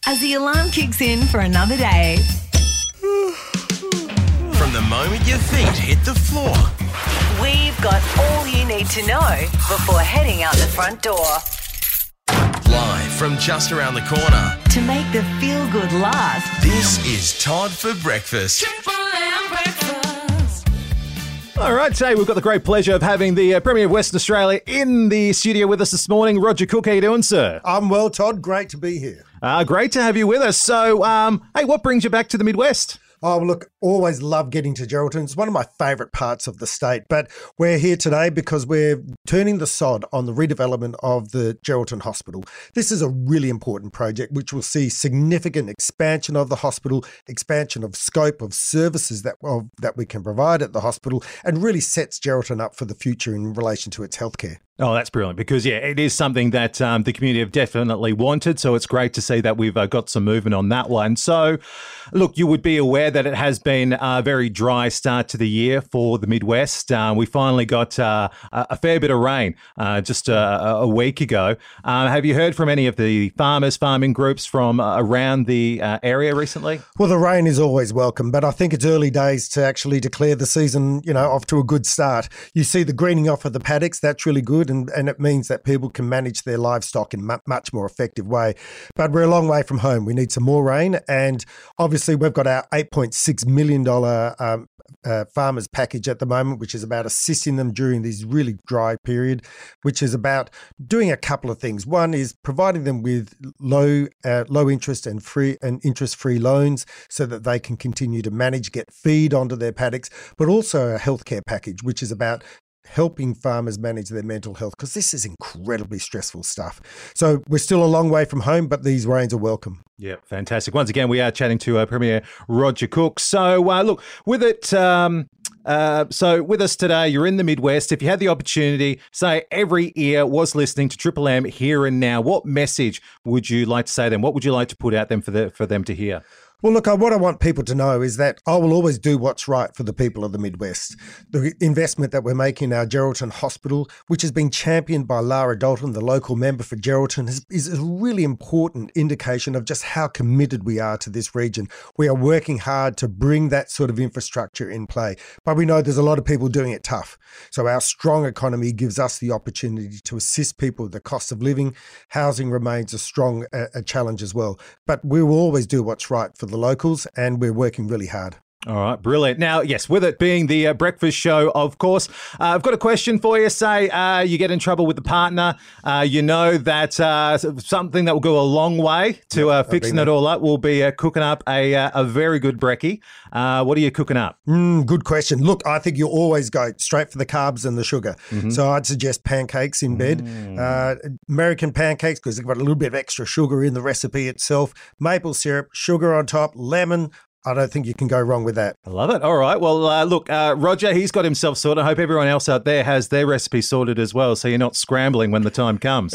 as the alarm kicks in for another day. From the moment your feet hit the floor, We've got all you need to know before heading out the front door. live from just around the corner, To make the feel-good last, this is Todd for Breakfast. All right, today we've got the great pleasure of having the Premier of Western Australia in the studio with us this morning. Roger Cook, how you doing, sir? I'm well, Todd. Great to be here. Great to have you with us. So, hey, what brings you back to the Midwest? Oh, look, always love getting to Geraldton. It's one of my favourite parts of the state. But we're here today because we're turning the sod on the redevelopment of the Geraldton Hospital. This is a really important project which will see significant expansion of the hospital, expansion of scope of services that we can provide at the hospital, and really sets Geraldton up for the future in relation to its healthcare. Oh, that's brilliant because, yeah, it is something that the community have definitely wanted. So it's great to see that we've got some movement on that one. So, look, you would be aware that it has been a very dry start to the year for the Midwest. We finally got a fair bit of rain just a week ago. Have you heard from any of the farming groups from around the area recently? Well, the rain is always welcome, but I think it's early days to actually declare the season, off to a good start. You see the greening off of the paddocks, that's really good. And it means that people can manage their livestock in a much more effective way. But we're a long way from home. We need some more rain. And obviously, we've got our $8.6 million farmers package at the moment, which is about assisting them during this really dry period, which is about doing a couple of things. One is providing them with low interest and interest-free loans so that they can continue to get feed onto their paddocks, but also a healthcare package, which is about helping farmers manage their mental health, because this is incredibly stressful stuff. So we're still a long way from home, but these rains are welcome. Yeah, fantastic. Once again, we are chatting to Premier Roger Cook. So, look, with it, so with us today, you're in the Midwest. If you had the opportunity, say every ear was listening to Triple M here and now, what message would you like to say to them? What would you like to put out them for them to hear? Well, look, what I want people to know is that I will always do what's right for the people of the Midwest. The investment that we're making in our Geraldton Hospital, which has been championed by Lara Dalton, the local member for Geraldton, is a really important indication of just how committed we are to this region. We are working hard to bring that sort of infrastructure in play, but we know there's a lot of people doing it tough. So our strong economy gives us the opportunity to assist people with the cost of living. Housing remains a strong challenge as well, but we will always do what's right for the locals, and we're working really hard. All right, brilliant. Now, yes, with it being the breakfast show, of course, I've got a question for you. Say you get in trouble with the partner, you know that something that will go a long way to fixing it all up will be cooking up a very good brekkie. What are you cooking up? Good question. Look, I think you always go straight for the carbs and the sugar. Mm-hmm. So I'd suggest pancakes in bed. American pancakes, because they've got a little bit of extra sugar in the recipe itself. Maple syrup, sugar on top, lemon. I don't think you can go wrong with that. I love it. All right. Well, look, Roger, he's got himself sorted. I hope everyone else out there has their recipe sorted as well, so you're not scrambling when the time comes.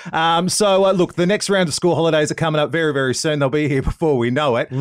Look, the next round of school holidays are coming up very, very soon. They'll be here before we know it.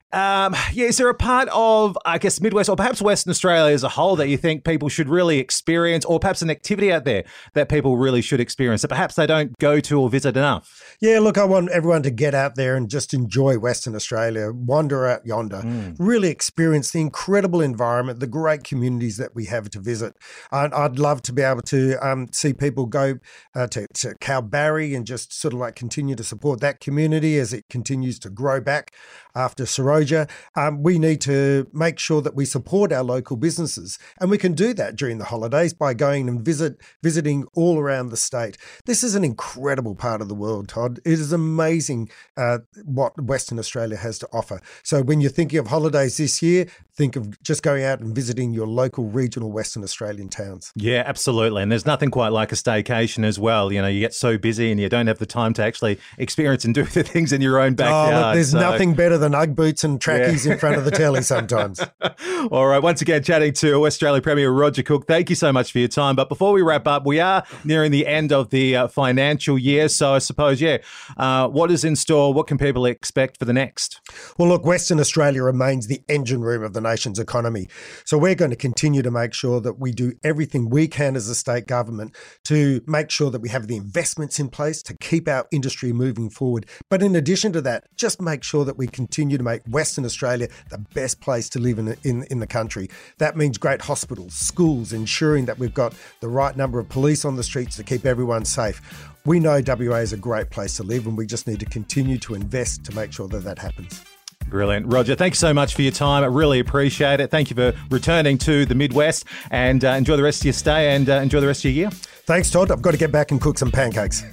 Is there a part of, I guess, Midwest or perhaps Western Australia as a whole that you think people should really experience, or perhaps an activity out there that people really should experience that perhaps they don't go to or visit enough? Yeah, look, I want everyone to get out there and just enjoy Western Australia, wander out yonder, really experience the incredible environment, the great communities that we have to visit. I'd love to be able to see people go to Kalbarri and just sort of like continue to support that community as it continues to grow back after Seroja. We need to make sure that we support our local businesses, and we can do that during the holidays by going and visiting all around the state. This is an incredible part of the world, Todd. It is amazing what Western Australia has to offer. So when you're thinking of holidays this year, think of just going out and visiting your local regional Western Australian towns. Yeah, absolutely. And there's nothing quite like a staycation as well. You know, you get so busy and you don't have the time to actually experience and do the things in your own backyard. Look, there's nothing better than Ugg boots and run trackies in front of the telly sometimes. All right. Once again, chatting to West Australia Premier Roger Cook. Thank you so much for your time. But before we wrap up, we are nearing the end of the financial year. So I suppose, what is in store? What can people expect for the next? Well, look, Western Australia remains the engine room of the nation's economy. So we're going to continue to make sure that we do everything we can as a state government to make sure that we have the investments in place to keep our industry moving forward. But in addition to that, just make sure that we continue to make Western Australia the best place to live in the country. That means great hospitals, schools, ensuring that we've got the right number of police on the streets to keep everyone safe. We know WA is a great place to live, and we just need to continue to invest to make sure that that happens. Brilliant. Roger, thank you so much for your time. I really appreciate it. Thank you for returning to the Midwest, and enjoy the rest of your stay and enjoy the rest of your year. Thanks, Todd. I've got to get back and cook some pancakes.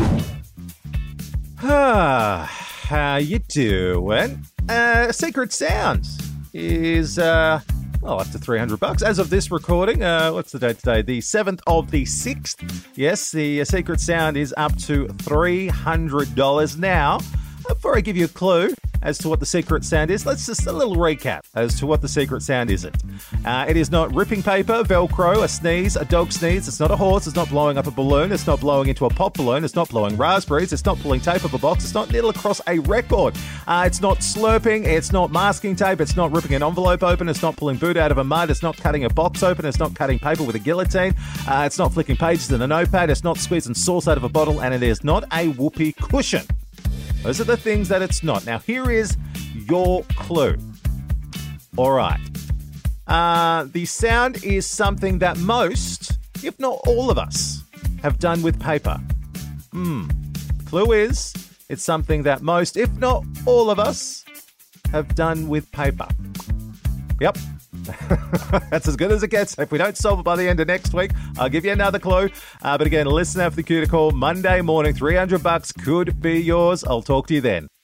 How you doing? Secret Sounds is up to $300 as of this recording. What's the date today? The 7th of the 6th. Yes, the Secret Sound is up to $300 now. Before I give you a clue as to what the secret sound is, let's just a little recap as to what the secret sound is. It is not ripping paper, Velcro, a sneeze, a dog sneeze. It's not a horse. It's not blowing up a balloon. It's not blowing into a pop balloon. It's not blowing raspberries. It's not pulling tape off a box. It's not needle across a record. It's not slurping. It's not masking tape. It's not ripping an envelope open. It's not pulling boot out of a mud. It's not cutting a box open. It's not cutting paper with a guillotine. It's not flicking pages in a notepad. It's not squeezing sauce out of a bottle. And it is not a whoopee cushion. Those are the things that it's not. Now, here is your clue. All right. The sound is something that most, if not all of us, have done with paper. Clue is, it's something that most, if not all of us, have done with paper. Yep. That's as good as it gets. If we don't solve it by the end of next week, I'll give you another clue. But again, listen out for the cue to call Monday morning. $300 could be yours. I'll talk to you then.